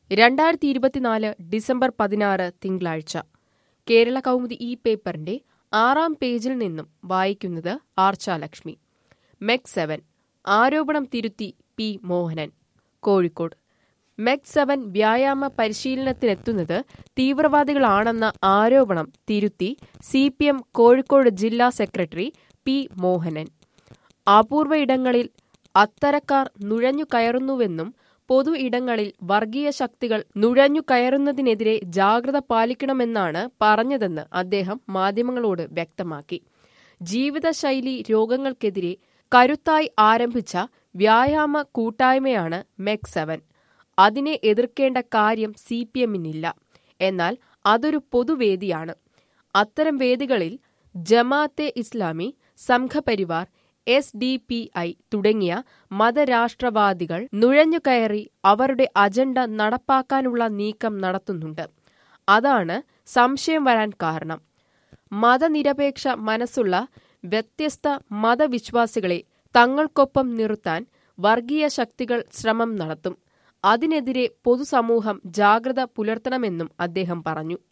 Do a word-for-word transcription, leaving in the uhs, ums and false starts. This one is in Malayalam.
രണ്ടായിരത്തി ഇരുപത്തിനാല് ഡിസംബർ പതിനാറ് തിങ്കളാഴ്ച. കേരള കൗമുദി ഈ പേപ്പറിന്റെ ആറാം പേജിൽ നിന്നും വായിക്കുന്നത് ആർച്ചാലക്ഷ്മി. മെക് സെവൻ ആരോപണം തിരുത്തി P Mohanan. Kozhikode. MEC seven വ്യായാമ പരിശീലനത്തിനെത്തുന്നത് തീവ്രവാദികളാണെന്ന ആരോപണം തിരുത്തി സി പി എം കോഴിക്കോട് ജില്ലാ സെക്രട്ടറി പി മോഹനൻ. അപൂർവ ഇടങ്ങളിൽ അത്തരക്കാർ നുഴഞ്ഞുകയറുന്നുവെന്നും പൊതു ഇടങ്ങളിൽ വർഗീയ ശക്തികൾ നുഴഞ്ഞുകയറുന്നതിനെതിരെ ജാഗ്രത പാലിക്കണമെന്നാണ് പറഞ്ഞതെന്ന് അദ്ദേഹം മാധ്യമങ്ങളോട് വ്യക്തമാക്കി. ജീവിതശൈലീ രോഗങ്ങൾക്കെതിരെ കരുത്തായി ആരംഭിച്ച വ്യായാമ കൂട്ടായ്മയാണ് മെക് സെവൻ. അതിനെ എതിർക്കേണ്ട കാര്യം സി പി എമ്മിനില്ല. എന്നാൽ അതൊരു പൊതുവേദിയാണ്. അത്തരം വേദികളിൽ Jamaat Islami, Sangh Parivar, S D P I തുടങ്ങിയ മതരാഷ്ട്രവാദികൾ നുഴഞ്ഞുകയറി അവരുടെ അജണ്ട നടപ്പാക്കാനുള്ള നീക്കം നടത്തുന്നുണ്ട്. അതാണ് സംശയം വരാൻ കാരണം. മതനിരപേക്ഷ മനസ്സുള്ള വ്യത്യസ്ത മതവിശ്വാസികളെ തങ്ങൾക്കൊപ്പം നിർത്താൻ വർഗീയ ശക്തികൾ ശ്രമം നടത്തും. അതിനെതിരെ പൊതുസമൂഹം ജാഗ്രത പുലർത്തണമെന്നും അദ്ദേഹം പറഞ്ഞു.